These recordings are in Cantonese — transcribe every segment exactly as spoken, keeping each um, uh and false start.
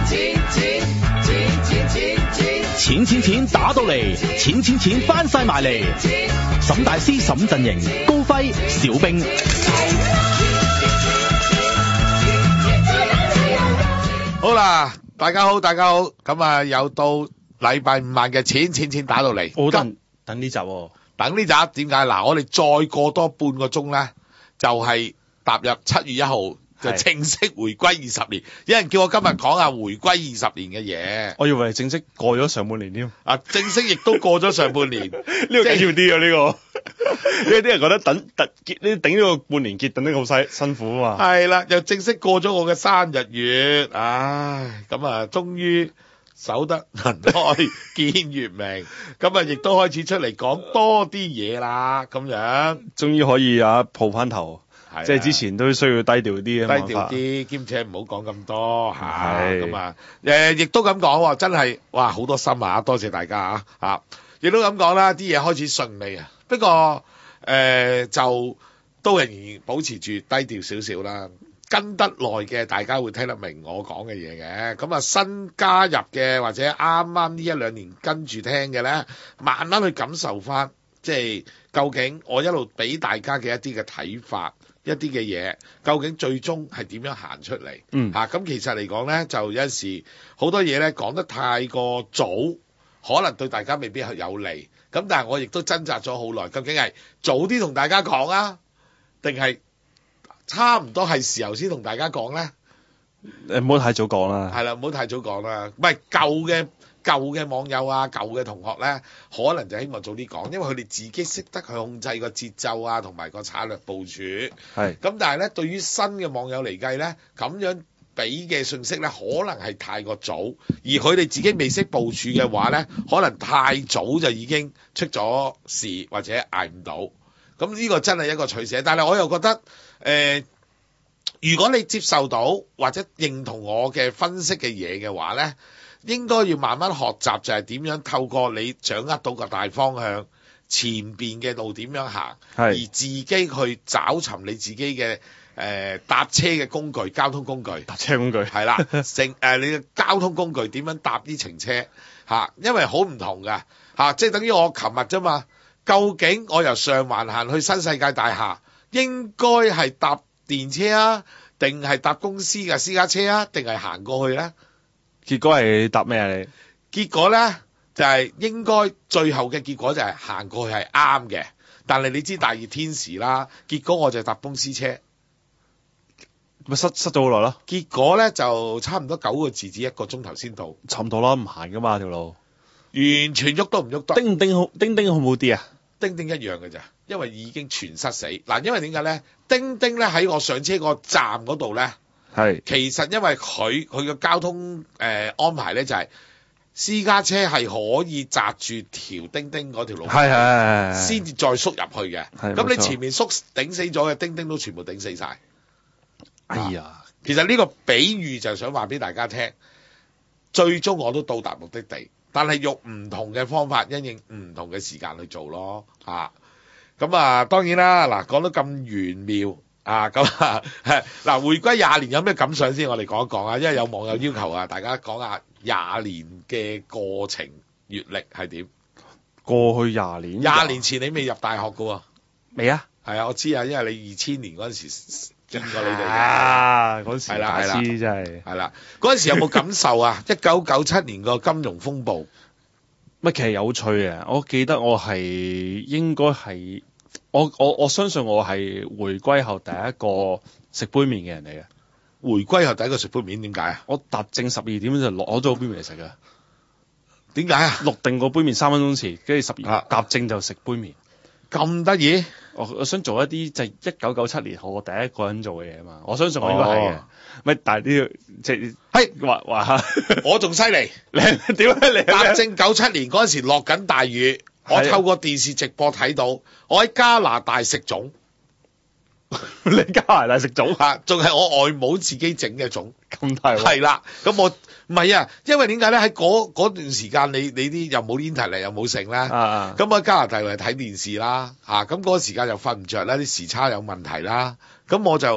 錢錢錢打到嚟，錢錢錢翻晒埋嚟。沈大師沈陣營，高輝小兵。 好啦，大家好，大家好，咁啊又到禮拜五晚嘅錢錢錢打到嚟。 我等等呢集、哦， 等呢集點解？嗱，我哋再過多半個鐘咧，就係、是、踏入七月一號。就正式回歸二十年，有人叫我今日講下回歸二十年嘅嘢。 我以為正式過咗上半年添。 啊，正式亦都過咗上半年，呢個緊要啲啊！呢、這個，因為啲人覺得等等結呢頂呢個半年結等得好犀辛苦啊嘛。 係啦，又正式過咗我嘅生日月，唉，咁啊，終於守得雲開見月明，咁啊，亦都開始出嚟講多啲嘢啦，咁樣， 終於可以啊抱翻頭。即係之前都需要低調啲啊， 低調啲，兼且唔好講咁多嚇，咁啊，誒，亦都咁講，真係哇好多心啊，多謝大家啊，嚇，亦都咁講啦，啲嘢開始順利啊，不過誒、呃、就都仍然保持住低調少少啦，跟得耐嘅大家會聽得明我講嘅嘢嘅，咁啊新加入嘅或者啱啱呢一兩年跟住聽嘅咧，慢慢去感受翻，即係究竟我一路俾大家嘅一啲嘅睇法。一啲嘅嘢，究竟最終係點樣行出嚟？ 嗯， 嚇咁、啊、其實嚟講咧，就有陣時好多嘢咧講得太過早，可能對大家未必係有利。咁但係我亦都掙扎咗好耐，究竟係早啲同大家講啊，定係差唔多係時候先同大家講咧？ 誒，唔好太早講啦。係啦，唔好太早講啦。唔係舊嘅。舊嘅網友啊，舊嘅同學咧，可能就希望早啲講，因為佢哋自己識得去控制個節奏啊，同埋個策略部署。係。咁但係咧，對於新嘅網友嚟計咧，咁樣俾嘅信息咧，可能係太過早，而佢哋自己未識部署嘅話咧，可能太早就已經出咗事或者捱唔到。咁呢個真係一個取捨，但係我又覺得誒、呃，如果你接受到或者認同我嘅分析嘅嘢嘅話咧，應該要慢慢學習，就係點樣透過你掌握到個大方向，前邊嘅路點樣行，而自己去找尋你自己嘅誒、呃、搭車嘅工具，交通工具， 搭車工具係啦，乘誒、呃、你嘅交通工具點樣搭啲程車嚇、啊，因為好唔同噶嚇、啊，即係等於我琴日啫嘛。究竟我由上環行去新世界大廈，應該係搭電車啊，定係搭公司嘅私家車啊，定係行過去咧？ 結果係答咩啊？你結果咧就係、是、應該最後嘅結果就係行過去係啱嘅，但係你知大熱天時啦，結果我就搭公司車， 咪塞塞咗好耐咯。 結果咧就差唔多九個字至一個鐘頭先到， 差唔多啦，唔行噶嘛條路， 完全喐都唔喐得。 叮叮好，叮叮好唔好啲啊？ 叮叮一樣嘅咋，因為已經全塞死嗱。因為點解咧？叮叮咧喺我上車個站嗰度咧。係，其實因為佢佢嘅交通誒、呃、安排咧就係、是、私家車係可以擲住條叮叮嗰條路，係係係，先至再縮入去嘅。咁你前面縮頂死咗嘅叮叮都全部頂死晒。哎呀，其實呢個比喻就係想話俾大家聽，最終我都到達目的地，但係用唔同嘅方法，因應唔同嘅時間去做咯。嚇，咁啊當然啦，嗱講得咁玄妙。啊咁啊，嗱回歸廿年有咩感想先？我哋講一講啊，因為有網友要求啊，大家講下廿年嘅過程閲歷係點？過去廿年，廿年前你未入大學㗎喎，未啊？係啊，我知啊，因為你二千年嗰陣時見過你哋啊，嗰時大師真係係啦，嗰陣時有冇感受啊？一九九七年個金融風暴， 乜其實有趣嘅，我記得我係應該係。我我我相信我係回歸後第一個食杯麵嘅人嚟嘅。 回歸後第一個食杯麵，點解啊？ 我踏正十二點就攞咗杯麵嚟食嘅。 點解啊？ 錄定個杯麵三分鐘前，跟住十二踏正就食杯麵。 咁得意？ 我我想做一啲就係一九九七年後我第一個人做嘅嘢啊嘛。我相信我應該係嘅。咪、哦、但係呢個即係係話話我仲犀利。你點解你踏正九七年嗰陣時落緊大雨？我透過電視直播睇到，我喺加拿大食粽， 你加拿大食粽啊？仲係我外母自己整嘅粽， 咁大鑊？係啦，咁我唔係啊，因為點解咧？喺嗰嗰段時間，你你啲又冇 internet 又冇剩啦，咁我喺加拿大嚟睇電視啦，嚇咁嗰個時間又瞓唔着啦，啲時差有問題啦，咁我就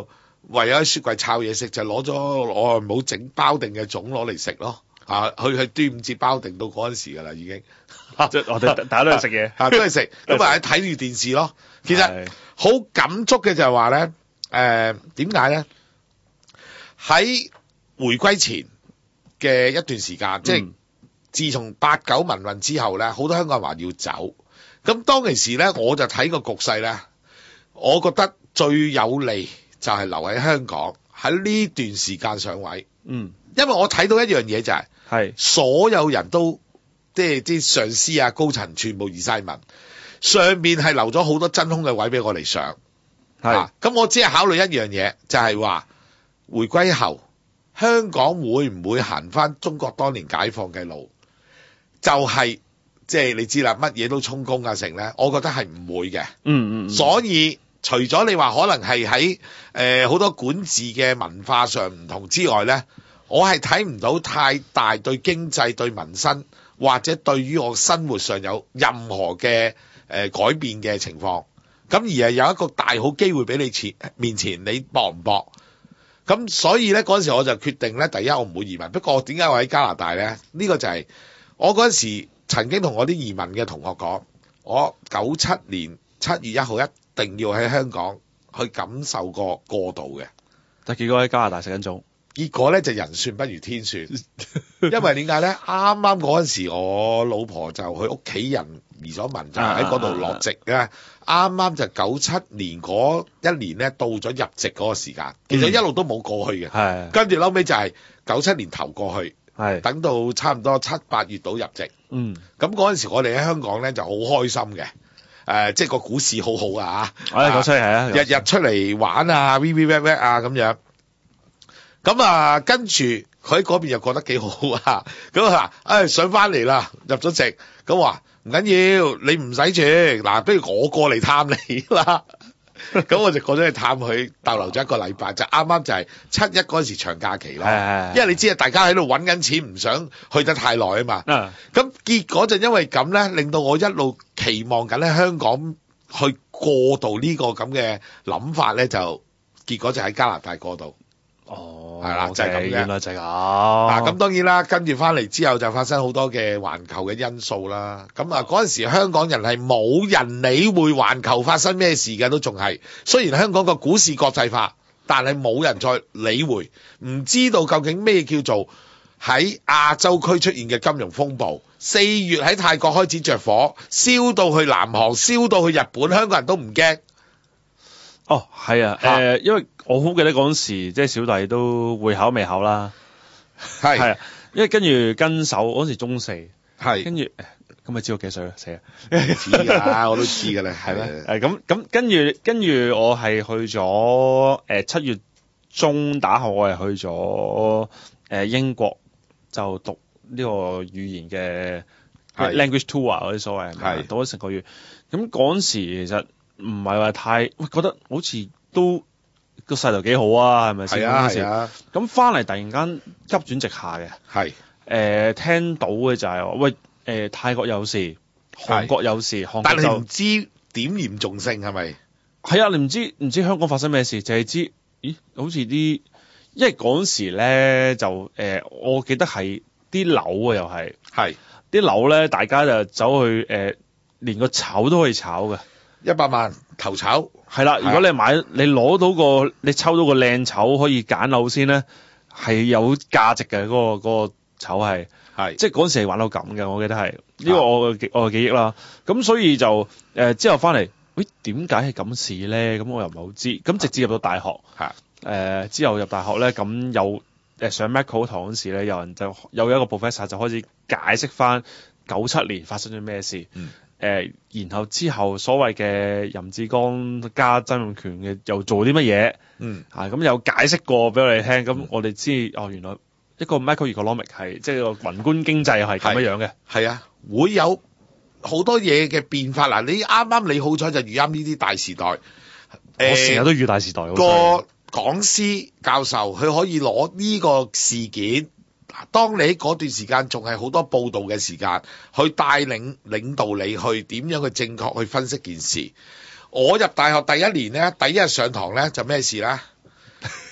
唯有喺雪櫃摷嘢食，就攞咗我冇整包定嘅粽攞嚟食咯。啊，去去端午節包定到嗰陣時㗎啦，已經。 即係我哋大家都係食嘢， 啊都係食，咁啊睇住電視咯。其實好感觸嘅就係話咧，誒點解咧？喺回歸前嘅一段時間，嗯、即係自從八九民運之後咧，好多香港人話要走。咁當其時咧，我就睇個局勢咧，我覺得最有利就係留喺香港喺呢段時間上位。嗯，因為我睇到一樣嘢就係、是，係所有人都即係啲上司啊、高層全部移晒民，上面係留咗好多真空嘅位俾我哋上。係，咁、啊、我只係考慮一樣嘢，就係、是、話回歸後香港會唔會行翻中國當年解放嘅路？就係即係你知啦，乜嘢都充公啊成咧，我覺得係唔會嘅。嗯嗯。所以除咗你話可能係喺誒好多管治嘅文化上唔同之外咧，我係睇唔到太大對經濟、對民生或者對於我生活上有任何嘅誒、呃、改變嘅情況。咁而係有一個大好機會俾你前面前，你搏唔搏？咁所以咧嗰陣時我就決定咧，第一我唔會移民。不過點解我喺加拿大咧？呢、呢個就係我嗰陣時曾經同我啲移民嘅同學講，我九七年七月一號一定要喺香港去感受個過渡嘅。 但結果喺加拿大食緊粽， 結果咧就人算不如天算，因為點解咧？啱啱嗰陣時我老婆就佢屋企人移咗民，就喺嗰度落籍嘅。啱啱就九七年嗰一年咧，到咗入籍嗰個時間，其實一路都冇過去嘅。係、嗯，跟住後尾就係九七年頭過去，係等到差唔多七八月度入籍。嗯，咁嗰陣時我哋喺香港咧就好開心嘅，誒、呃，即係個股市好好啊嚇。 我哋講出嚟係啊， 日日出嚟玩啊 ，V V V V 啊咁樣。咁啊，跟住佢喺嗰邊又覺得幾好啊。咁啊，誒上翻嚟啦，入咗籍，咁話。唔緊要，你唔使住，嗱，不如我過嚟探你啦。咁我就過咗去探佢，逗留咗一個禮拜，就啱啱就係七一嗰陣時長假期啦。因為你知啊，大家喺度揾緊錢，唔想去得太耐啊嘛。咁結果就因為咁咧，令到我一路期望緊喺香港去過渡呢個咁嘅諗法咧，就結果就喺加拿大過渡。哦，係啦，就係咁嘅， 原來就係咁。 嗱，咁當然啦，跟住翻嚟之後就發生好多嘅環球嘅因素啦。咁啊，嗰陣時香港人係冇人理會環球發生咩事嘅，都仲係。雖然香港個股市國際化，但係冇人再理會，唔知道究竟咩叫做喺亞洲區出現嘅金融風暴。四月喺泰國開始着火，燒到去南韓，燒到去日本，香港人都唔驚。 哦，係啊，誒、呃，因為我好記得嗰陣時，即係小弟都會考未考啦，係係啊，因為跟住跟手嗰陣時中四，係跟住咁咪知道幾歲啊？死啊！ 知㗎，我都知㗎啦，係咩？ 誒咁咁跟住跟住我係去咗誒七月中打後，我係去咗誒、呃、英國就讀呢個語言嘅 language tour 嗰啲所謂係讀咗成個月。咁嗰陣時其實唔係話太，喂覺得好似都個勢頭幾好啊，係咪先？係啊係啊。咁翻嚟突然間急轉直下嘅，係誒、呃、聽到嘅就係、是、話喂。誒、呃，泰國有事，韓國有事，韓國但係唔知點嚴重性係咪？ 係啊，你唔知唔知香港發生咩事，就係知，咦，好似啲，因為嗰時咧就誒、呃，我記得係啲樓啊，又係，係啲樓咧，大家就走去誒、呃，連個炒都可以炒嘅， 一百萬頭炒， 係啦，如果你買，你攞到個，你抽到個靚炒可以揀樓先咧，係有價值嘅，嗰、嗰個、嗰個炒係。係，即係嗰陣時係玩到咁嘅，我記得係呢、呢個我嘅我嘅記憶啦。咁所以就誒、呃、之後翻嚟，喂點解係咁事咧？咁我又唔係好知。咁直至入到大學，係誒、呃、之後入大學咧，咁有誒上 Macau 堂嗰時咧，有人就有一個 professor 就開始解釋翻九七年發生咗咩事。嗯。誒、呃，然後之後所謂嘅任志剛加曾蔭權嘅又做啲乜嘢？嗯。啊，咁有解釋過俾我哋聽，咁我哋知哦，原來。一個 macroeconomic 係即係個宏觀經濟係咁樣樣嘅，係啊， 會有好多嘢嘅變化嗱。你啱啱你好彩就遇啱呢啲大時代， 我成日都遇大時代。 個講師教授佢可以攞呢個事件，當你喺嗰段時間仲係好多報道嘅時間，去帶領領導你去點樣去正確去分析件事。我入大學第一年咧，第一日上堂咧就咩事咧？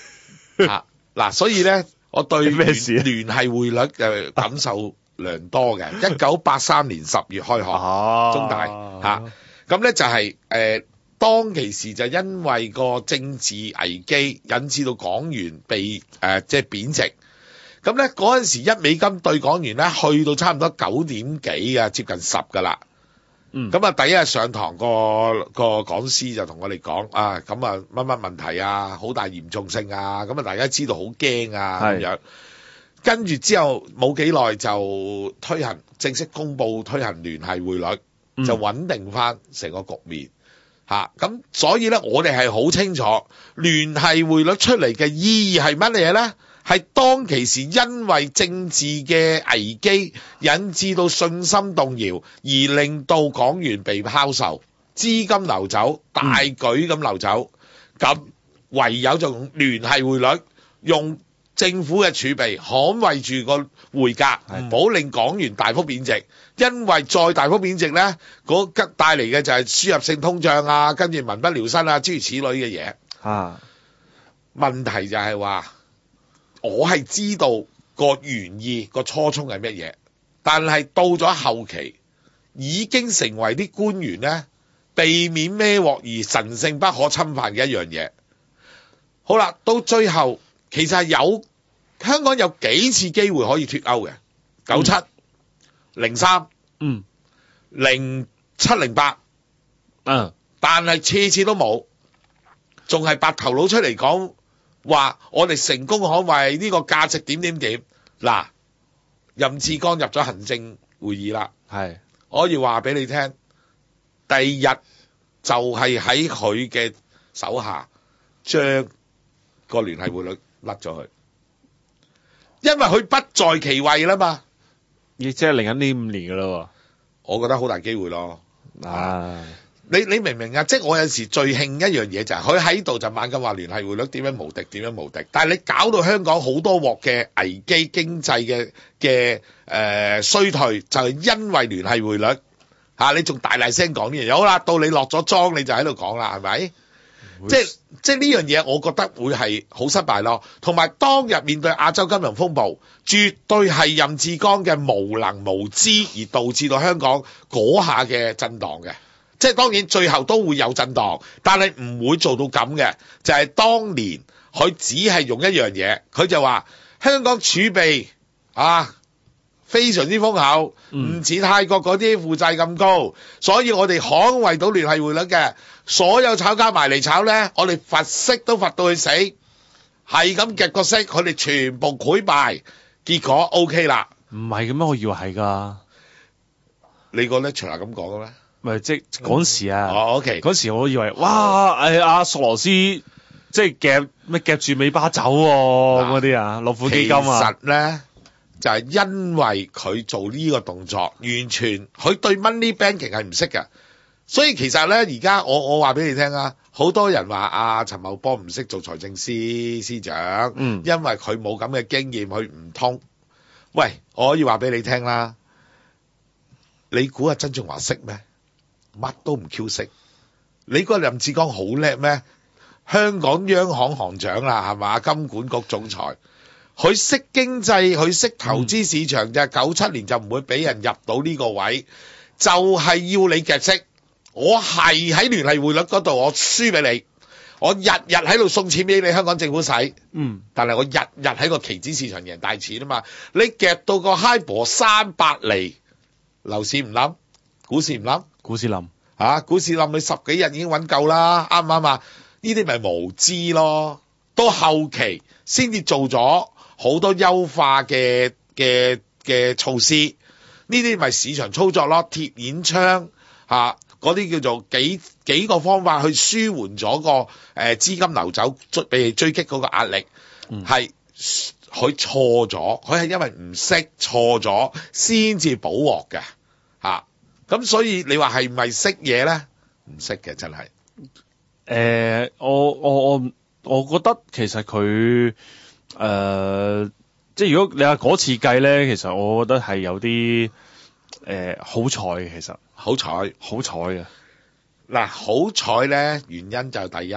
啊嗱，所以咧，我對咩事啊聯繫匯率嘅感受良多嘅。一九八三年十月開學， 啊中大嚇，咁咧就係誒當其時就因為個政治危機引致到港元被誒即係貶值。咁咧嗰陣時一美金對港元咧去到差唔多九點幾啊，接近十噶啦。 嗯， 咁啊，第一日上堂個個講師就同我哋講啊，咁啊乜乜問題啊，好大嚴重性啊，咁啊大家知道好驚啊咁樣。跟住之後冇幾耐就推行正式公佈推行聯繫匯率， 嗯、 就穩定翻成個局面嚇。咁、啊、所以咧，我哋係好清楚聯繫匯率出嚟嘅意義係乜嘢咧？係當其時因為政治嘅危機引致到信心動搖，而令到港元被拋售，資金流走，大舉咁流走，咁、嗯、唯有就用聯繫匯率，用政府嘅儲備捍衛住個匯價，唔好令港元大幅貶值，因為再大幅貶值咧，嗰吉帶嚟嘅就係輸入性通脹啊，跟住民不聊生啊，諸如此類嘅嘢。啊，問題就係話。我係知道個原意個初衷係乜嘢，但係到咗後期已經成為啲官員咧避免孭鑊而神聖不可侵犯嘅一樣嘢。好啦，到最後其實係有香港有幾次機會可以脫歐嘅，九七、零三、嗯、零七、零八，嗯，但係次次都冇，仲係白頭佬出嚟講。話我哋成功捍衛呢個價值點點點。嗱，任志剛入咗行政會議啦，係我可以話俾你聽，第二日就係喺佢嘅手下將個聯繫匯率甩咗去，因為佢不在其位啦嘛。 亦即係嚟緊呢五年噶啦， 我覺得好大機會咯。 啊！ 你你明唔明啊？即係我有時最興一樣嘢就係佢喺度就猛咁話聯繫匯率點樣無敵點樣無敵，但係你搞到香港好多鑊嘅危機經濟嘅嘅誒衰退，就係因為聯繫匯率嚇、啊，你仲大大聲講呢樣嘢，好啦，到你落咗莊你就喺度講啦，係咪？即係即係呢樣嘢，我覺得會係好失敗咯。同埋當日面對亞洲金融風暴，絕對係任志剛嘅無能無知而導致到香港嗰下嘅震盪嘅。即係當然最後都會有震盪，但係唔會做到咁嘅。就係、是、當年佢只係用一樣嘢，佢就話香港儲備啊非常之豐厚，唔似泰國嗰啲負債咁高，所以我哋捍衛到聯繫匯率嘅。所有炒家埋嚟炒咧，我哋罰息都罰到佢死，係咁夾個息，佢哋全部潰敗，結果 OK 啦。 唔係咁樣，我以為係㗎。 你覺得徐娜咁講嘅咩？ 咪即嗰時啊， 哦 OK， 嗰時我以為哇，誒阿索羅斯即係夾咩夾住尾巴走嗰啲啊，樂富基金啊， 其實咧就係、是、因為佢做呢個動作，完全佢對 money banking 係唔識嘅，所以其實咧而家我我話俾你聽啊，好多人話阿陳茂波唔識做財政司司長，嗯，因為佢冇咁嘅經驗，佢唔通。喂，我可以話俾你聽啦，你估阿曾俊華識咩？乜都唔 Q 識，你估任志剛好叻咩？香港央行行長啦，係嘛？金管局總裁，佢識經濟，佢識投資市場嘅。九七年就唔會俾人入到呢個位，就係、是、要你夾息。我係喺聯繫匯率嗰度，我輸俾你，我日日喺度送錢俾你香港政府使，嗯，但係我日日喺個期指市場贏大錢啊嘛。你夾到個 HIBOR 三百厘，樓市唔冧，股市唔冧。 股市冧嚇、啊，股市冧你十幾日已經揾夠啦，啱唔啱啊？呢啲咪無知咯。到後期先至做咗好多優化嘅嘅嘅措施，呢啲咪市場操作咯，鐵鏈槍嚇嗰啲叫做幾幾個方法去舒緩咗個誒、呃、資金流走，被追擊嗰個壓力，係佢錯咗，佢係因為唔識錯咗先至補鑊嘅嚇。咁所以你話係咪識嘢咧？唔識嘅真係。誒、 呃，我我我我覺得其實佢誒、呃，即係如果你話嗰次計咧，其實我覺得係有啲誒、呃、好彩嘅，其實好彩好彩嘅。 嗱，好彩咧，原因就第一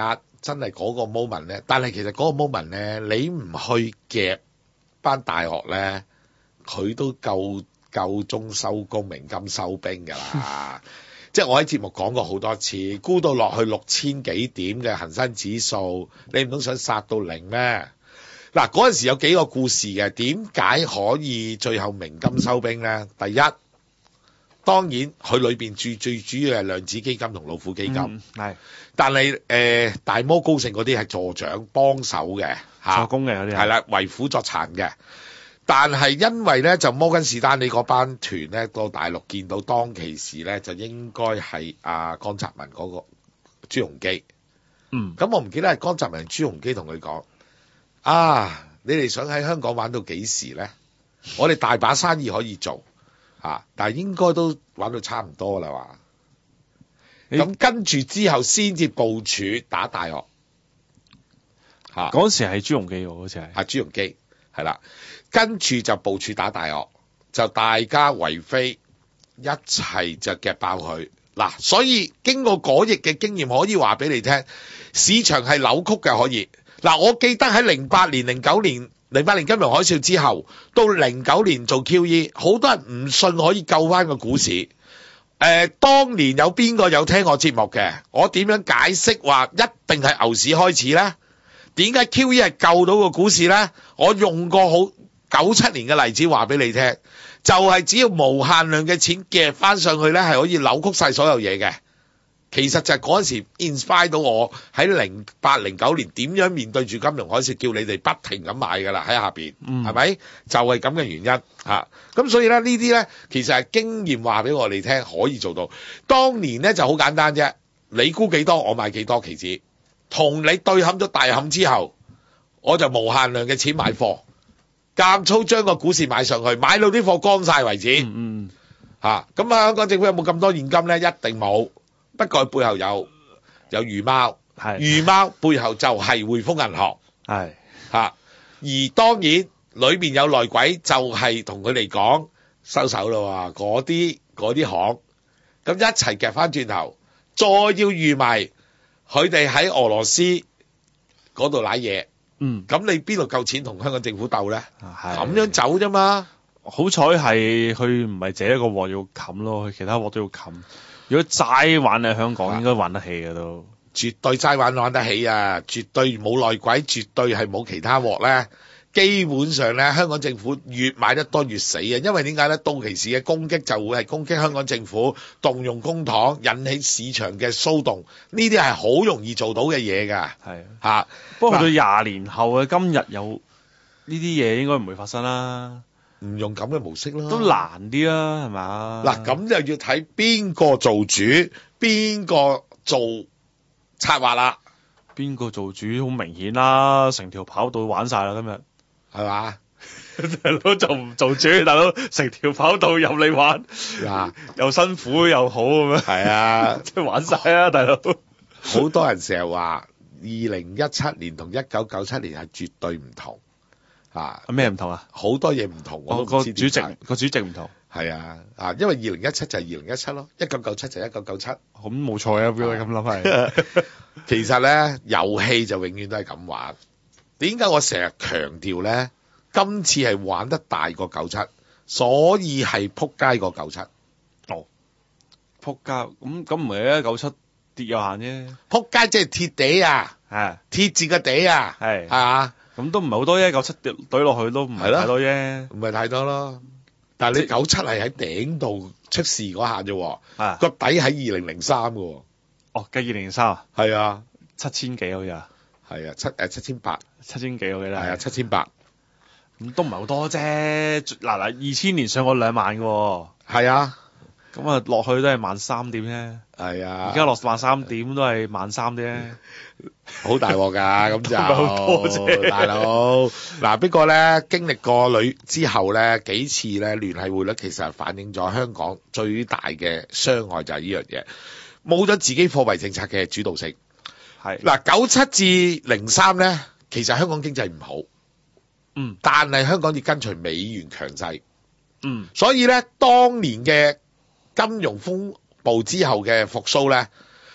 真係嗰個 moment 咧，但係其實嗰個 moment 咧，你唔去夾班大學咧，佢都夠夠鐘收工鳴金收兵㗎啦。即係我喺節目講過好多次，估到落去六千幾點嘅恒生指數，你唔通想殺到零咩？嗱，嗰陣時有幾個故事嘅，點解可以最後鳴金收兵咧？第一，當然佢裏邊最最主要係量子基金同老虎基金，係、嗯，但係誒、呃、大摩高盛嗰啲係助長幫手嘅， 助攻嘅嗰啲係啦， 為虎作殘嘅。但係因為咧就摩根士丹利嗰班團咧到大陸見到當其時咧就應該係阿江澤民嗰個朱鎔基，嗯，咁我唔記得係江澤民朱鎔基同佢講啊，你哋想喺香港玩到幾時咧？我哋大把生意可以做啊，但係應該都玩到差唔多啦話。咁跟住之後先至部署打大學，嚇嗰時係朱鎔基喎，好似係係朱鎔基係啦。跟住就部署打大學，就大家為非一齊就夾爆佢嗱。所以經過嗰役嘅經驗，可以話俾你聽，市場係扭曲嘅。可以嗱，我記得喺零八年、零九年、零八年金融海嘯之後，到零九年做 Q E， 好多人唔信可以救翻個股市。誒、呃，當年有邊個有聽我節目嘅？我點樣解釋話一定係牛市開始呢？點解 Q E 係救到個股市呢？我用過好九七年嘅例子話俾你聽，就係、是、只要無限量嘅錢夾翻上去咧，係可以扭曲晒所有嘢嘅。其實就係嗰陣時 inspire 到我喺零八零九年點樣面對住金融海嘯，叫你哋不停咁買噶啦喺下邊，係、嗯、咪？就係咁嘅原因嚇。咁、啊、所以咧呢啲咧，其實係經驗話俾我哋聽可以做到。當年咧就好簡單啫，你估幾多，我買幾多期指，同你對冚咗大冚之後，我就無限量嘅錢買貨。監粗將個股市買上去，買到啲貨乾晒為止。嗯嚇，咁啊，香港政府有冇咁多現金咧？一定冇。不過背後有有魚貓，係魚貓背後就係匯豐銀行，係嚇、啊。而當然裏邊有內鬼，就係同佢哋講收手咯喎，嗰啲嗰啲行，咁一齊夾翻轉頭，再要預埋佢哋喺俄羅斯嗰度揦嘢。嗯，咁你邊度夠錢同香港政府鬥咧？咁樣走啫嘛。 好彩係佢唔係這一個鑊要冚咯，佢其他鑊都要冚。如果齋玩喺香港，應該玩得起嘅都。 絕對齋玩玩得起啊！絕對冇內鬼，絕對係冇其他鑊咧。基本上咧，香港政府越買得多越死啊！因為點解咧？到期時嘅攻擊就會係攻擊香港政府，動用公帑，引起市場嘅騷動，呢啲係好容易做到嘅嘢㗎。係嚇、啊， 不過去到廿年後嘅今日有呢啲嘢應該唔會發生啦。 唔用咁嘅模式啦， 都難啲啦，係嘛？ 嗱，咁就要睇邊個做主，邊個做策劃啦。 邊個做主好明顯啦，成條跑道玩晒啦，今日係嘛？ 大佬做唔做主？大佬成條跑道任你玩，嗱又辛苦又好咁樣。係啊，即係玩晒啊，大佬。 好多人成日話，二零一七年同一九九七年係絕對唔同。啊！ 咩唔同啊？ 好多嘢唔同，我個主席個主席唔同。 係啊，啊，因為二零一七就係二零一七咯，一九九七就係一九九七。 咁冇錯啊，表你咁諗係。 其實咧，遊戲就永遠都係咁玩。點解我成日強調咧？今次係玩得大過九七，所以係撲街過九七。 哦，撲街咁咁唔係啊？九七跌有限啫。 撲街即係貼地啊！係貼住個地啊！係係嘛？ 咁都唔係好多啫，九七跌懟落去都唔係太多啫， 唔係太多咯。但係你九七係喺頂度出事嗰下啫，個底喺二零零三嘅。 哦，計二零零三啊？ 係啊， 七千幾好似啊。 係啊，七誒七千八， 七千幾我記得。 係啊，七千八。 咁都唔係好多啫。嗱嗱，二千年上過兩萬嘅。 係啊。 咁啊，落去都係萬三點啫。係啊。而家落萬三點都係萬三啫。 好大鑊㗎，咁就好多啫，大佬。嗱，不過咧經歷過旅之後咧幾次咧聯繫匯率其實反映咗香港最大嘅傷害就係呢樣嘢，冇咗自己貨幣政策嘅主導性。係嗱，九七至零三咧，其實香港經濟唔好，嗯，但係香港要跟隨美元強勢，嗯，所以咧當年嘅金融風暴之後嘅復甦咧。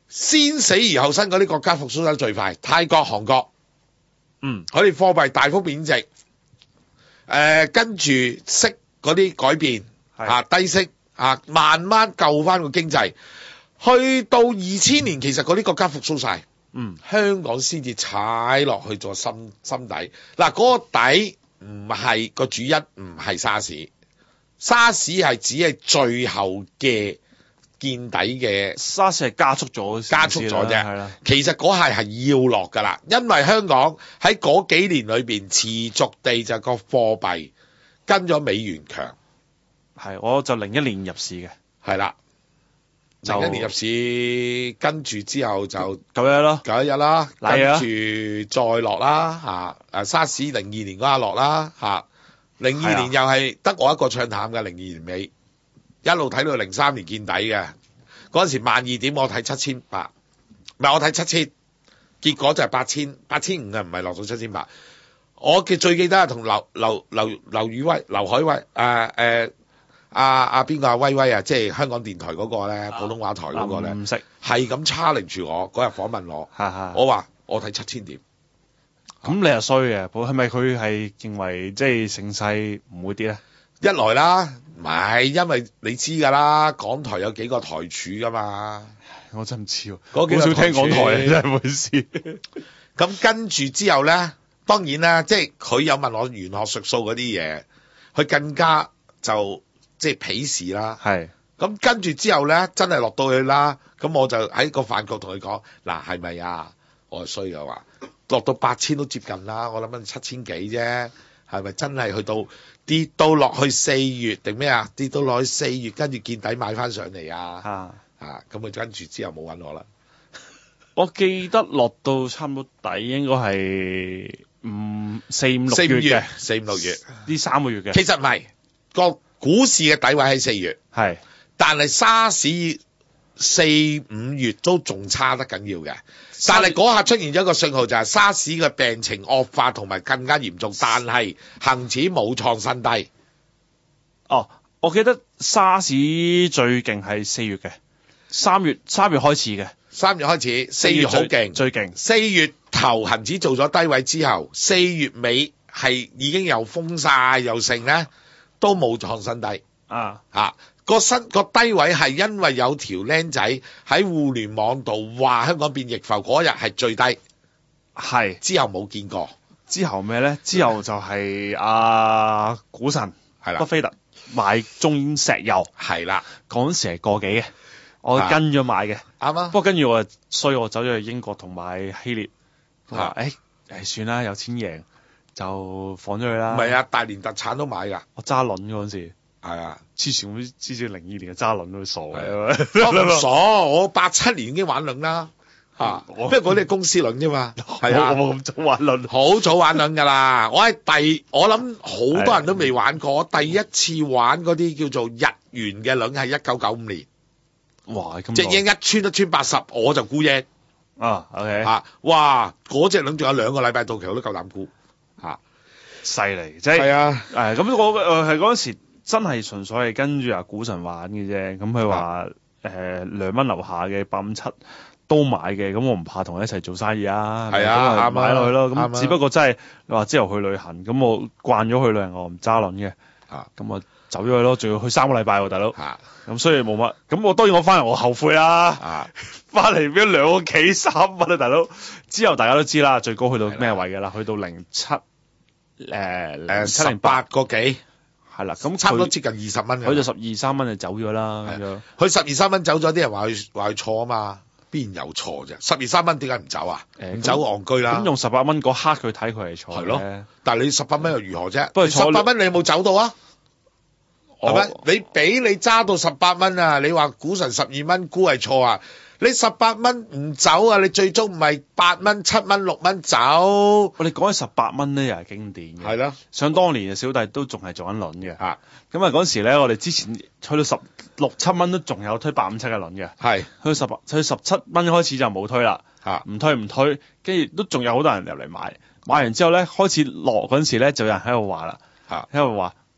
先死而後生嗰啲國家復甦得最快，泰國、韓國， 嗯， 佢哋貨幣大幅貶值，誒、呃、跟住息嗰啲改變，啊低息啊，慢慢救翻個經濟，去到二千年其實嗰啲國家復甦晒， 嗯， 香港先至踩落去咗心心底，嗱、嗰個底唔係個主因，唔係沙士，沙士係只係最後嘅見底嘅， 沙士係加速咗， 加速咗啫， 係啦。 其實嗰下係要落㗎啦，因為香港喺嗰幾年裏邊持續地就個貨幣跟咗美元強， 係我就零一年入市嘅， 係啦， 就零一年入市，跟住之後就九一咯， 九一一啦， 嚟啊跟住再落啦嚇，誒沙士零二年嗰下落啦嚇，零二年又係得我一個唱淡嘅，零二年尾一路睇到零三年見底嘅，嗰陣時萬二點我睇七千八，唔係我睇七千，結果就係八千八千五啊，唔係落到七千八。我嘅最記得係同劉劉劉劉宇威、劉海威誒誒阿阿邊個阿威威啊，即係香港電台嗰個咧，普通話台嗰個咧， 唔識係咁 challenge 住我嗰日訪問我， 哈哈我話我睇七千點， 咁你又衰嘅，係咪佢係認為即係盛世唔會跌咧？ 一來啦，唔係因為你知㗎啦，港台有幾個台柱㗎嘛， 我真唔知喎， 嗰幾個好少聽港台啊， 台柱真係回事。 咁跟住之後咧，當然啦，即係佢有問我玄學術數嗰啲嘢，佢更加就即係鄙視啦。 係。 咁跟住之後咧，真係落到去啦，咁我就喺個飯局同佢講，嗱係咪啊？我係衰嘅話，落到八千都接近啦，我諗緊七千幾啫，係咪真係去到跌到落去四月定咩啊？跌到落去四月，跟住見底買翻上嚟啊！ 啊啊，咁佢跟住之後冇揾我啦。 我記得落到差唔多底應該係五四五六四五月嘅， 四五六月呢三個月嘅。 其實唔係個股市嘅底位喺四月， 係， 但係沙士四五月都仲差得緊要嘅。但係嗰下出現咗一個信號，就係沙士嘅病情惡化同埋更加嚴重，但係恆指冇創新低。 哦，我記得沙士最勁係四月嘅，三月三月開始嘅， 三月開始，四月好勁， 最勁。 四月頭恆指做咗低位之後，四月尾係已經又封晒又剩咧，都冇創新低。 啊啊！個新個低位係因為有條僆仔喺互聯網度話香港變逆浮嗰日係最低， 係之後冇見過。 之後咩咧？之後就係阿股神係啦巴菲特買中石油， 係啦， 嗰陣時係個幾嘅，我跟咗買嘅。 啱啊！ 不過跟住我就衰，我走咗去英國同埋希臘，話啊誒誒算啦，有錢贏就放咗佢啦。 唔係啊，大連特產都買㗎。 我揸輪嗰陣時。 係啊， 之前我之前零二年嘅揸輪都傻嘅， 我唔傻，我八七年已經玩輪啦，嚇，不過嗰啲係公司輪啫嘛，係啊， 我冇咁早玩輪， 好早玩輪㗎啦，我係第，我諗好多人都未玩過，我第一次玩嗰啲叫做日元嘅輪係一九九五年， 哇，咁隻英一穿都穿八十，我就沽英， 啊 ，OK， 嚇，哇，嗰隻輪仲有兩個禮拜到期，我都夠膽沽，嚇， 犀利，即係， 係啊， 誒，咁我誒係嗰陣時。真係純粹係跟住阿股神玩嘅啫，咁佢話誒兩蚊樓下嘅八五七都買嘅，咁我唔怕同佢一齊做生意啊， 係啊，啱啊， 買落去咯，咁、 啊、 只不過真係你話之後去旅行，咁我慣咗去旅行，我唔揸輪嘅， 啊， 咁我走咗去咯，仲要去三個禮拜喎，大佬， 啊， 咁所以冇乜，咁我當然我翻嚟我後悔啦， 啊， 翻嚟變咗兩個幾三蚊啊，大佬，之後大家都知啦，最高去到咩位㗎啦？去到零七誒誒七零八個幾。 係啦，咁差唔多接近二十蚊， 佢就十二三蚊就走咗啦。咁樣， 佢十二三蚊走咗，啲人話佢話佢錯啊嘛，邊有錯啫？十二三蚊點解唔走啊？唔、欸、走戇居啦。 咁用十八蚊嗰刻佢睇佢係錯嘅。係咯， 但係你十八蚊又如何啫？ 不過十八蚊你有冇走到啊？係咪、哦？你俾你揸到十八蚊啊？你話股神十二蚊沽係錯啊？你十八蚊唔走啊？你最終唔係八蚊、七蚊、六蚊走？ 我哋講起十八蚊咧，又係經典嘅。 係咯， 想當年嘅小弟都仲係做緊輪嘅。 啊， 咁啊嗰時咧，我哋之前去到十六七蚊都仲有推八五七嘅輪嘅。係，去到十八、去到十七蚊開始就冇推啦。嚇，唔推唔推，跟住都仲有好多人入嚟買。買完之後咧，開始落嗰陣時咧，就有人喺度話啦。嚇，喺度話，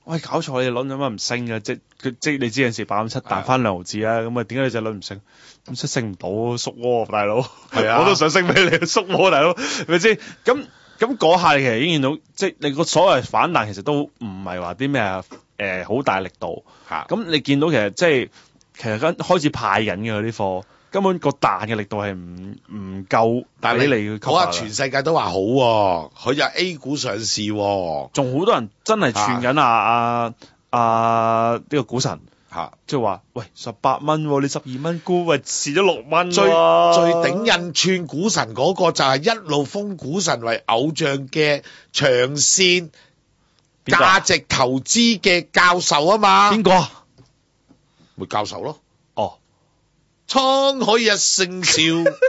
喂，搞錯你輪有乜唔升嘅？即佢即你知有陣時八五七彈翻兩毫子啊，咁啊點解你隻輪唔升？咁出升唔到縮窩，大佬。係啊，我都想升俾你縮窩，大佬，係咪先？咁咁嗰下你其實已經見到，即你個所謂反彈其實都唔係話啲咩誒好大力度。嚇，咁你見到其實即係其實跟開始派緊嘅嗰啲貨。根本個彈嘅力度係唔唔夠，但係你嚟佢話全世界都話好喎、啊，佢就 A 股上市喎、啊， 仲好多人真係串緊啊啊啊呢、這個股神嚇，即係話喂十八蚊，你十二蚊沽，喂蝕咗六蚊。 最最頂印串股神嗰個就係一路封股神為偶像嘅長線價值投資嘅教授啊嘛。 邊個？ 咪教授咯。滄海一聲笑，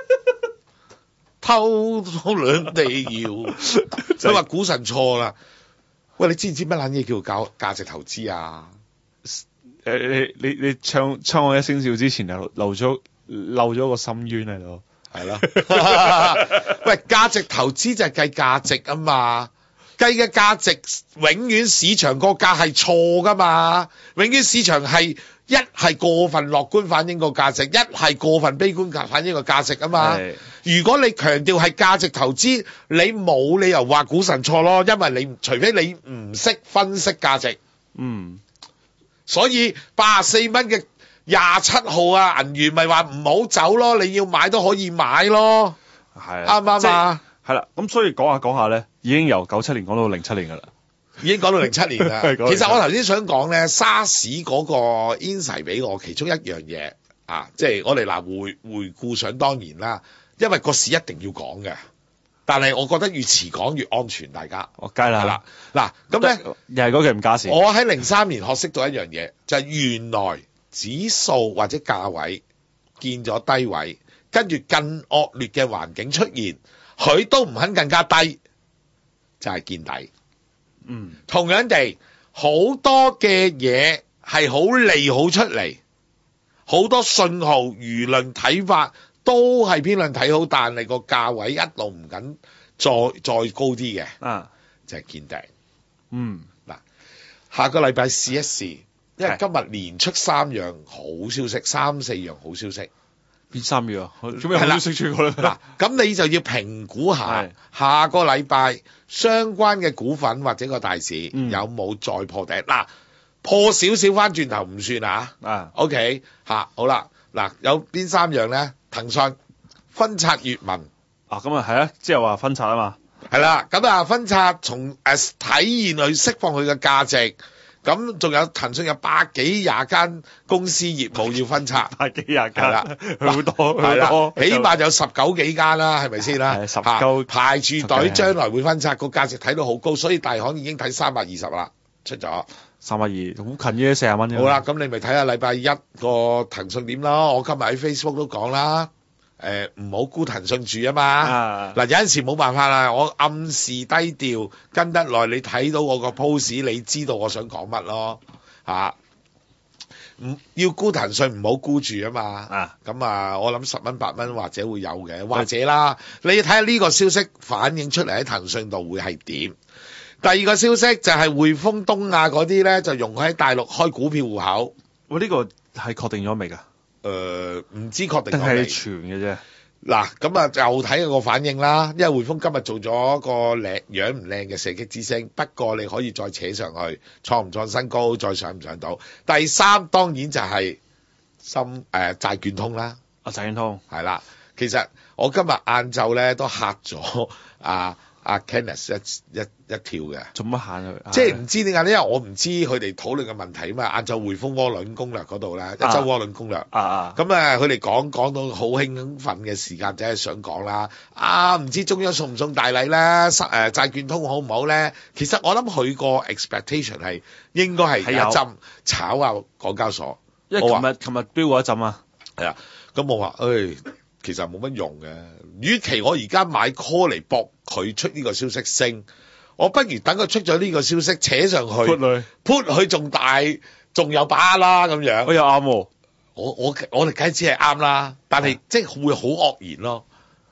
偷偷兩地搖。佢話股神錯啦。喂，你知唔知乜撚嘢叫價價值投資啊？ 誒、呃，你你你唱滄海一聲笑之前就漏咗漏咗個深淵喺度。 係咯。喂，價值投資就係計價值啊嘛。計嘅價值永遠市場個價係錯噶嘛。永遠市場係。一係過分樂觀反映個價值，一係過分悲觀反映個價值啊嘛。如果你強調係價值投資，你冇理由話股神錯咯，因為你除非你唔識分析價值。 嗯， 所以八十四蚊嘅廿七號啊，銀元咪話唔好走咯，你要買都可以買咯。 係啱唔啱啊？ 係啦，咁所以講下講下咧，已經由九七年講到零七年噶啦。 已經講到零七年啦。其實我頭先想講咧，沙士嗰個 insight 俾我其中一樣嘢啊，即係我哋嗱回回顧想當然啦，因為個市一定要講嘅，但係我覺得越遲講越安全，大家。 我梗係啦。 嗱咁咧， 又係嗰句唔加時。 我喺零三年學識到一樣嘢，就係原來指數或者價位見咗低位，跟住更惡劣嘅環境出現，佢都唔肯更加低，就係見底。 嗯， 同樣地，好多嘅嘢係好利好出嚟，好多信號、輿論睇法都係偏向睇好，但係個價位一路唔緊再再高啲嘅， 啊， 就係見頂。 嗯， 嗱，下個禮拜試一試，因為今日連出三樣好消息，三四樣好消息。 邊三樣？做咩好消息出過咧？ 嗱，咁你就要評估下下個禮拜相關嘅股份或者個大市有冇再破頂。嗱、嗯，破少少翻轉頭唔算啊。啊 ，OK 嚇，好啦，嗱，有邊三樣咧？騰訊分拆閱文啊，咁啊係啊，即係話分拆啊嘛。 係啦，咁啊分拆從誒、呃、體現去釋放佢嘅價值。咁仲有騰訊有百幾廿間公司業務要分拆， 百幾廿間啦， 好多係啦，起碼有十九幾間啦，係咪先啦？ 十九排住隊，將來會分拆，個價值睇到好高，所以大行已經睇三百二十啦，出咗三百二，好近嘅四十蚊。 好啦，咁你咪睇下禮拜一個騰訊點咯。我今日喺 Facebook 都講啦。誒唔好沽騰訊住啊嘛！嗱、啊、有陣時冇辦法啦，我暗示低調跟得耐，你睇到我個 post， 你知道我想講乜咯嚇？唔、啊、要沽騰訊唔好沽住啊嘛！咁啊，啊，我諗十蚊八蚊或者會有嘅，或者啦，你睇下呢個消息反映出嚟喺騰訊度會係點？第二個消息就係匯豐、東亞嗰啲咧，就容許喺大陸開股票戶口。 我、這、呢個係確定咗未㗎？ 誒、呃、唔知確定係傳嘅啫。 嗱咁啊，就睇個反應啦。因為匯豐今日做咗個靚樣唔靚嘅射擊之星，不過你可以再扯上去，創唔創新高，再上唔上到。第三當然就係深誒、呃、債券通啦。 啊，債券通係啦。其實我今日晏晝咧都嚇咗啊。阿、啊、Kenneth 一一一跳嘅， 做乜限佢？ 即係唔知點解呢？因為我唔知佢哋討論嘅問題啊嘛。晏晝匯豐窩輪攻略嗰度咧，一周窩輪攻略啊啊， 咁啊，佢哋講講到好興奮嘅時間，就係想講啦。啊，唔知中央送唔送大禮咧？誒債券通好唔好咧？其實我諗佢個 expectation 係應該係一陣炒下港交所， 因為琴日琴日飆過一陣啊。 係啊，咁我話誒。其實冇乜用嘅，與其我而家買 call 嚟搏佢出呢個消息升，我不如等佢出咗呢個消息扯上去 ，put 佢 put 佢仲大，仲有把啦咁樣。 我又啱喎， 我我我哋梗係知係啱啦，但係即係會好愕然咯。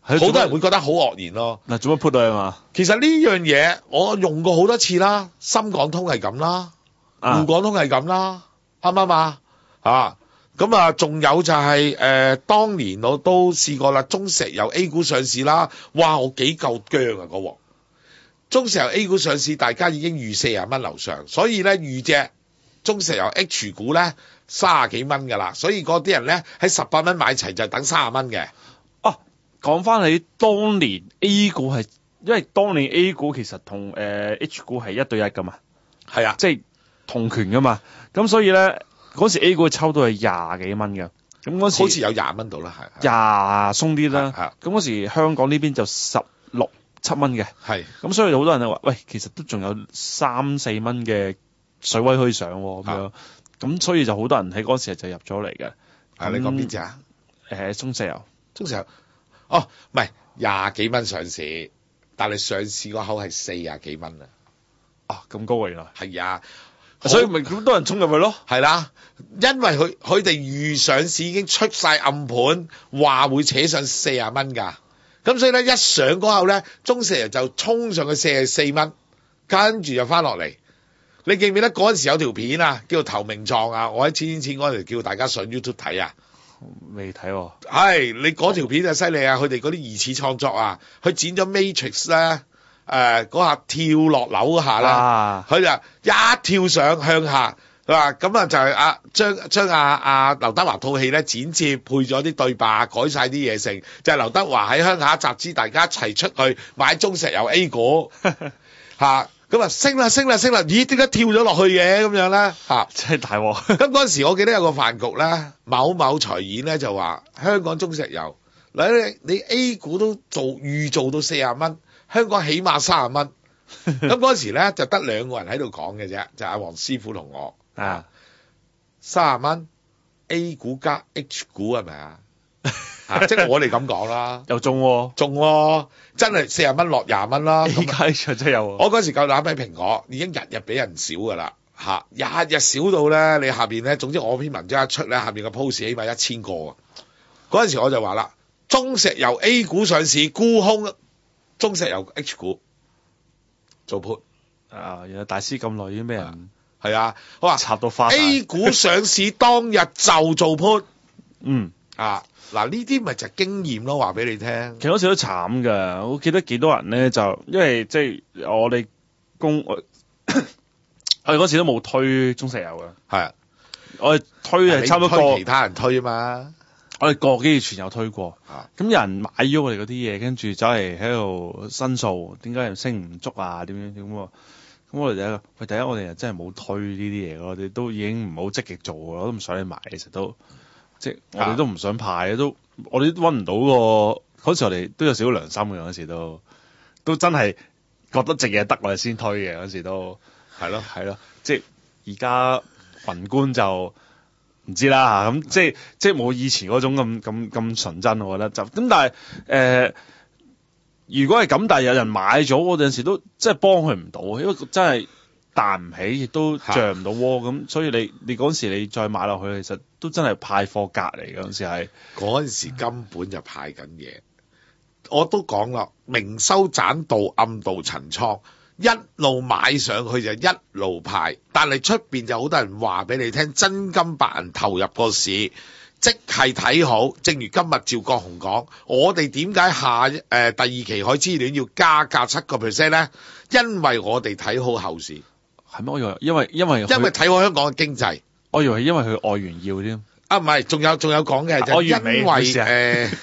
好多人會覺得好愕然咯。 嗱，做乜 put 啊嘛？ 其實呢樣嘢我用過好多次啦，深港通係咁啦，滬港通係咁啦，啱唔啱啊？啊，咁啊，仲有就係、是、誒、呃，當年我都試過啦，中石油 A 股上市啦，哇，我幾夠薑啊嗰鑊！中石油 A 股上市，大家已經預四十蚊樓上，所以咧預隻中石油 H 股咧三十幾蚊噶啦，所以嗰啲人咧喺十八蚊買齊就等三十蚊嘅。 啊，講翻你當年 A 股係，因為當年 A 股其實同誒、呃、H 股係一對一噶嘛， 係啊， 即係同權噶嘛，咁所以咧嗰時 A 股抽到係廿幾蚊嘅，咁嗰時好似有廿蚊到啦，係廿鬆啲啦，咁嗰時香港呢邊就十六七蚊嘅， 係，咁所以好多人就話，喂，其實都仲有三四蚊嘅水位可以上咁樣，咁所以就好多人喺嗰時就入咗嚟嘅。 係你講邊隻啊？ 誒，中石油， 中石油，哦，唔係廿幾蚊上市，但係上市嗰口係四廿幾蚊啊！ 啊，咁高啊原來。 係啊， 所以咪咁多人衝入去咯。 係啦，因為佢佢哋預上市已經出晒暗盤，話會扯上四廿蚊㗎。咁所以咧，一上嗰後咧，中石油就衝上去四十四蚊，跟住就翻落嚟。你記唔記得嗰陣時有條片啊，叫做投名狀啊？我喺千千千嗰陣叫大家上 YouTube 睇啊。 未睇喎。係你嗰條片就犀利啊！佢哋嗰啲二次創作啊，佢剪咗 Matrix 咧，誒嗰下跳落樓嗰下啦，佢、啊、就一跳上向下。佢話咁啊，就係阿將將阿阿劉德華套戲咧剪接配咗啲對白，改晒啲嘢成，就係、是、劉德華喺鄉下集資，大家一齊出去買中石油 A 股嚇，咁啊升啦升啦升啦，咦點解跳咗落去嘅咁樣咧嚇？ 真係大鑊！ 咁嗰陣時我記得有個飯局咧，某某財演咧就話香港中石油嗱你你 A 股都做預做到四十蚊，香港起碼三十蚊。咁嗰陣時咧就得兩個人喺度講嘅啫，就阿、是、黃師傅同我。啊，三十蚊 A 股加 H 股係咪啊？啊，即係我哋咁講啦， 又中喎、哦， 中喎、哦，真係四十蚊落廿蚊啦。 依家就真係有。 我嗰時夠膽喺蘋果，已經日日俾人少噶啦，嚇、啊，日日少到咧，你下邊咧，總之我篇文章一出咧，下邊個 post 起碼一千個。嗰陣時我就話啦，中石油 A 股上市沽空中石油 H 股做 put。 啊，原來大師咁耐已經咩人？ 係啊，我話插到花 A 股上市當日就做 put， 嗯啊，嗱呢啲咪就係經驗咯，話俾你聽。 其實嗰時都慘㗎，我記得幾多人咧就因為即係我哋公我哋嗰時都冇推中石油㗎， 係啊， 我哋推係差唔多個其他人推啊嘛， 我哋個幾月前有推過，咁、 啊、 有人買咗我哋嗰啲嘢，跟住走嚟喺度申訴，點解又升唔足啊？點樣點喎？咁我哋第一個，喂，第一我哋又真係冇推呢啲嘢，我哋都已經唔好積極做，我都唔想你買，其實都即係我哋都唔想派，都我哋都揾唔到個嗰時，我哋都有少少良心嘅嗰時都，都真係覺得直嘢得我哋先推嘅嗰時都係咯係咯，即係而家宏觀就唔知啦嚇，咁即係即係冇以前嗰種咁咁咁純真，我覺得就咁，但係誒。呃如果係咁，但係有人買咗嗰陣時都真係幫佢唔到，因為真係彈唔起，亦都漲唔到窩咁，所以你你嗰時你再買落去，其實都真係派貨格嚟嗰陣時係。嗰陣時根本就派緊嘢，我都講啦，明修棧道，暗度陳倉，一路買上去就一路派，但係出邊就好多人話俾你聽，真金白銀投入個市。即係睇好，正如今日趙國雄講，我哋點解下誒、呃、第二期海之戀要加價七個 percent 咧？因為我哋睇好後市。係咩？我以為因為因為因為睇好香港嘅經濟。我以為因為佢外援要添。啊，唔係，仲有仲有講嘅就係因為誒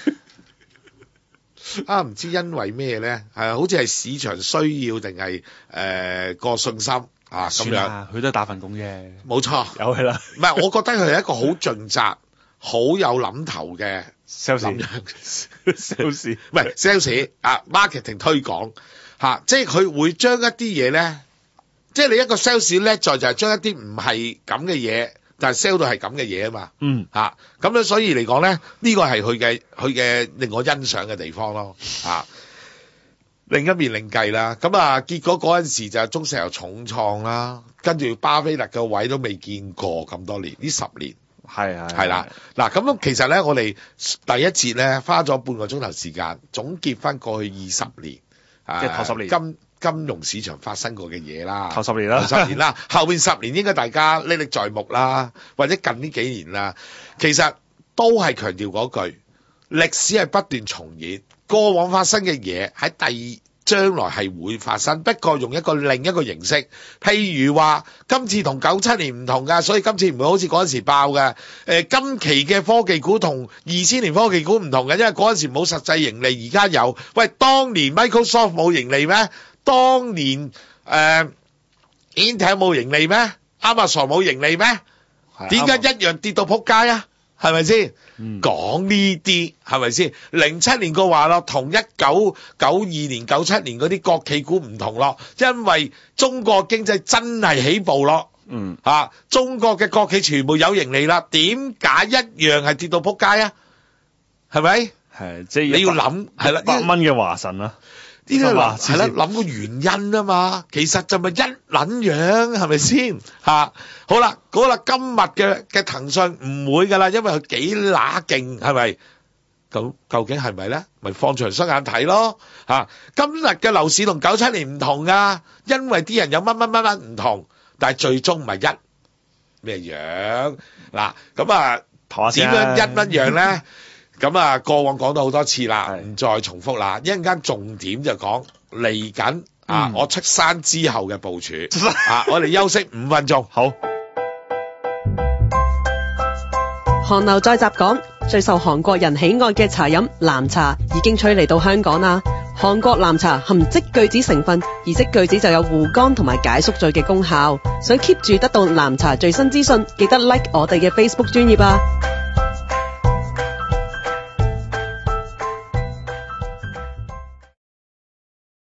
啊，唔知因為咩咧？係好似係市場需要定係誒個信心啊咁樣。佢都係打份工啫。冇錯，有係啦。唔係，我覺得佢係一個好盡責。好有諗頭嘅 sales，sales 唔係 sales 啊 ，marketing 推廣嚇、啊，即係佢會將一啲嘢咧，即係你一個 sales 叻在就係將一啲唔係咁嘅嘢，但係 sell 到係咁嘅嘢啊嘛，嗯嚇，咁樣所以嚟講咧，呢、呢個係佢嘅佢嘅令我欣賞嘅地方咯嚇、啊。另一面另計啦，咁啊結果嗰陣時就係中石油重創啦，跟住巴菲特嘅位都未見過咁多年，呢十年。 係係係啦。嗱咁其實咧，我哋第一節咧花咗半個鐘頭時間總結翻過去二十年， 即係頭十年金金融市場發生過嘅嘢啦。 頭十年啦， 頭十年啦，後邊十年應該大家歷歷在目啦，或者近呢幾年啦，其實都係強調嗰句，歷史係不斷重演，過往發生嘅嘢喺第將來係會發生，不過用一個另一個形式。譬如話今次同九七年唔同㗎，所以今次唔會好似嗰陣時爆嘅。誒、呃，今期嘅科技股同二千年科技股唔同嘅，因為嗰陣時冇實際盈利，而家有。喂，當年 Microsoft 冇盈利咩？當年誒、呃、Intel 冇盈利咩？ Amazon 冇盈利咩？點解一樣跌到撲街啊？係咪先？講呢啲係咪先？零七年個話咯，同一九九二年、九七年嗰啲國企股唔同咯，因為中國經濟真係起步咯。嗯，啊，中國嘅國企全部有盈利啦，點解一樣係跌到撲街啊？係咪？係，即係你要諗係啦， 百蚊嘅華晨啊。 呢個嗱係啦，諗個原因啊嘛，其實就咪一撚樣係咪先嚇？好啦，好啦，今日嘅嘅騰訊唔會噶啦，因為佢幾乸勁係咪？咁究竟係咪咧？咪放長雙眼睇咯嚇！今日嘅樓市同九七年唔同噶，因為啲人有乜乜乜乜唔同，但係最終唔係一咩樣嗱？咁啊點樣一乜樣咧？咁啊，過往講到好多次啦，唔再重複啦。一陣間重點就講嚟緊啊，我出山之後嘅部署啊，我哋休息五分鐘。 好。 韓流再集講，最受韓國人喜愛嘅茶飲藍茶已經吹嚟到香港啦。韓國藍茶含積聚酯成分，而積聚酯就有護肝同埋解宿醉嘅功效。想 keep 住得到藍茶最新資訊，記得 like 我哋嘅 Facebook 專頁啊！